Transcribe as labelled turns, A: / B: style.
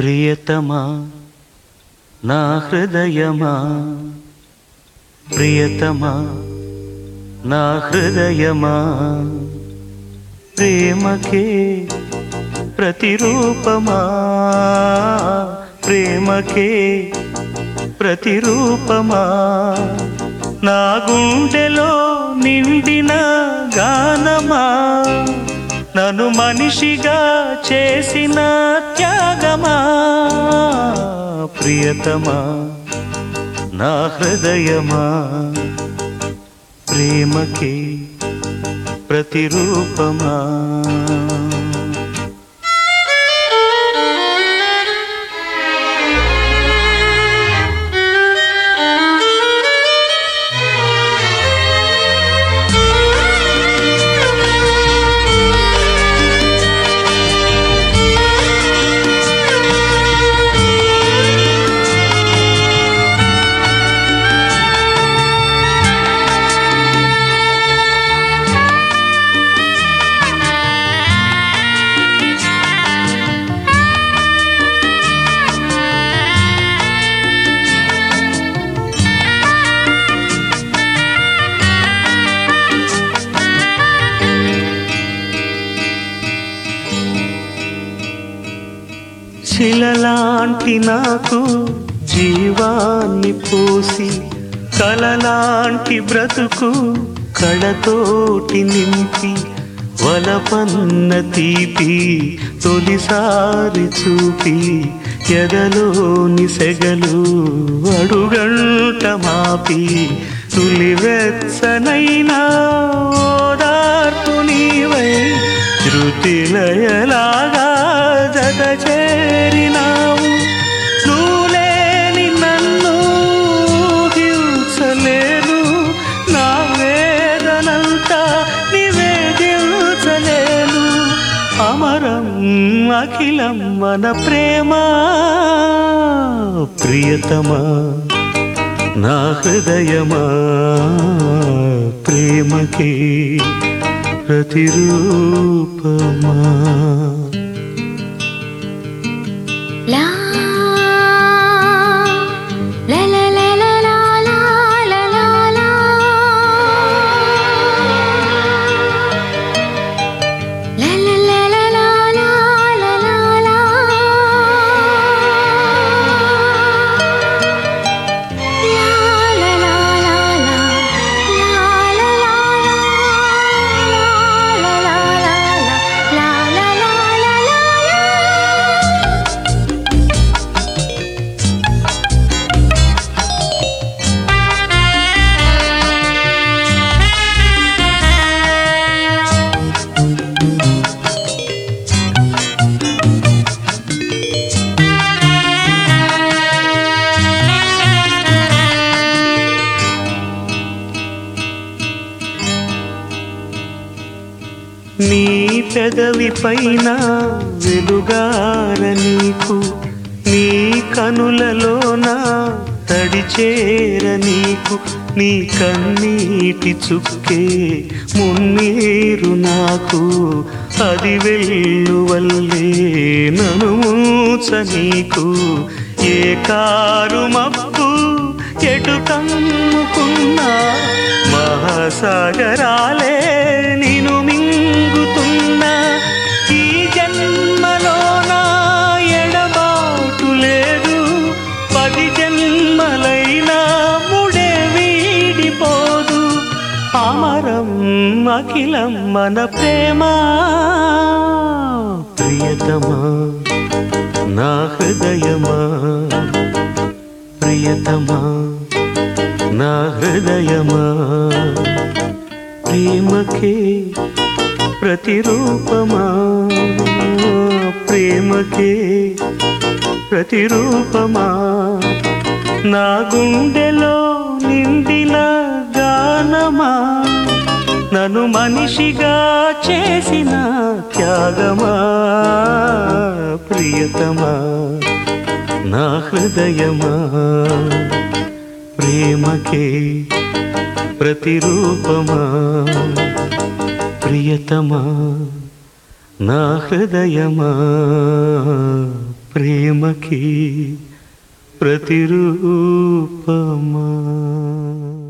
A: ప్రియతమా నా హృదయమా, ప్రియతమా నా హృదయమా, ప్రేమకే ప్రతిరూపమా, ప్రేమకే ప్రతిరూపమా, నా గుండెలో నిండిన గానమా, నన్ను మనిషిగా చేసిన త్యాగమా, ప్రియతమా నా హృదయమా, ప్రేమకే ప్రతిరూపమా. శిలలాంటి నాకు జీవాన్ని పోసి, కలలాంటి బ్రతుకు కళతోటి నింపి, వలపన్న తీపి తొలిసారి చూపి, ఎదలోని సెగలు అడుగంట మాపి, తులివెచ్చనైనా ఓదార్పు నీవై, శృతిలయలాగా జత చేరినావు. నువ్వులేని నన్ను హింసలేను, నా వేదనంతా నివేదించలేను. అమరం అఖిలం మన ప్రేమ, ప్రియతమా నా హృదయమా, ప్రేమకి ప్రతిరూపమా. నీ పెదవి పైన వెలుగార నీకు, నీ కనులలోన తడిచేర నీకు, నీ కన్నీటి చుక్కే మున్నీరు నాకు, అది వెల్లువల్లే నన్ను మూచ నీకు. ఏ కారు మబ్బు ఎటు కమ్ముకున్నా, మహాసాగరాలే నిన్ను మింగుతున్నా. ఈ జన్మలోన ఎడబాటు లేదు, 10 జన్మలైనా ముడే వీడిపోదు. అమరం అఖిలం మన ప్రేమ, ప్రియతమా నా హృదయమా, ప్రియతమా నా హృదయమా, ప్రేమకే ప్రతిరూపమా, ప్రేమకే ప్రతిరూపమా, నా గుండెలో నిండిన గానమా, నన్ను మనిషిగా చేసిన త్యాగమా, ప్రియతమా నా హృదయమా, ప్రేమకే ప్రతిరూపమా, ప్రియతమా నా హృదయమా, ప్రేమకి ప్రతిరూపమా.